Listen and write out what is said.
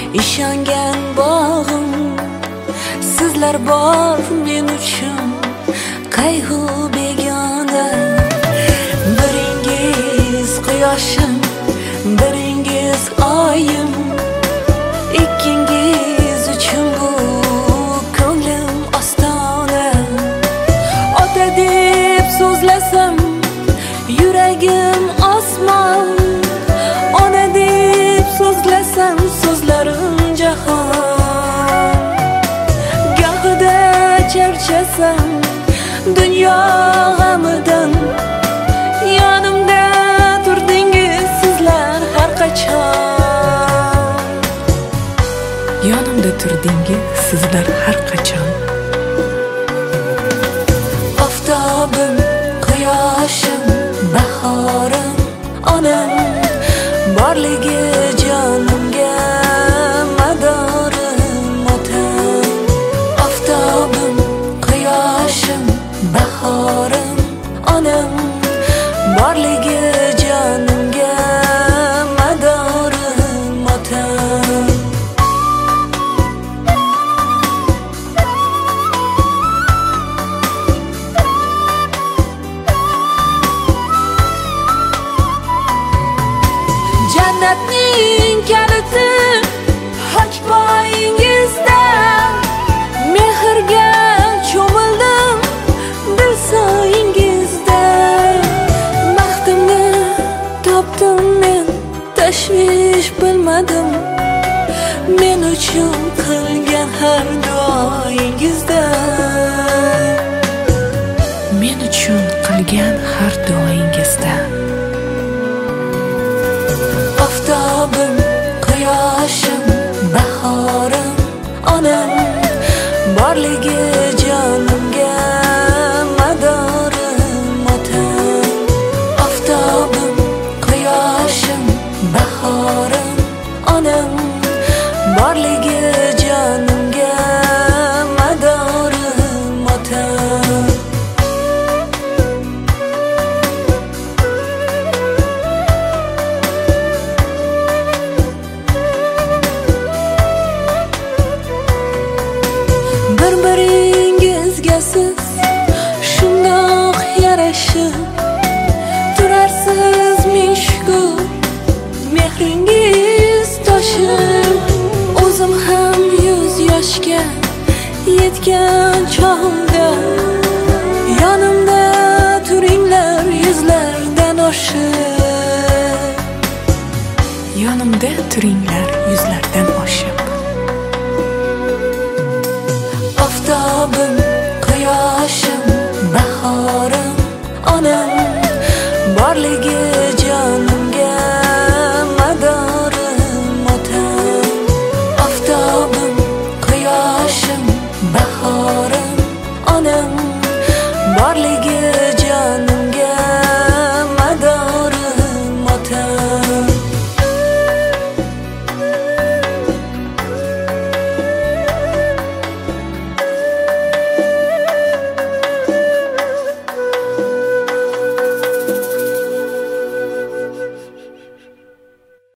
ishongan bog'im, sizlar bor men uchun qayg'u begona. Biringiz quyoshim, biringiz oyim, ikkingiz uchun bu ko'nglim ostona. Ota deb so'zlasam yuragim osmon, ona deb so'zlasam so'zlarim jahon. Gohida charchasam dunyo g'amidan, yonimda turdingiz sizlar har qachon. Yonimda turdingiz sizlar har qachon. Oftobim, quyoshim, bahorim, onam borligi jonimga madorim otam. Oftobim, quyoshim, bahorim, onam borligi jonimga madorim otam. Jannatning kaliti haq poyingizda, mehrga cho'mildim dil soyingizda. Baxtimni topdim men, tashvish bilmadim, men uchun qilgan har duoyingizda. Men uchun qilgan har duoyingizda. Oftobim, quyoshim, bahorim, onam borligi jonimga madorim otam. Oftobim, quyoshim, bahorim, onam borligi jonimga madorim otam. Bir-biringizga siz shundoq yarashib turarsiz, ming shukur mehringiz toshib. O'zim ham 100 yoshga yetgan chog'imda yonimda turinglar yuzlardan oshib. Yonimda turinglar yuzlardan oshib. Oftobim,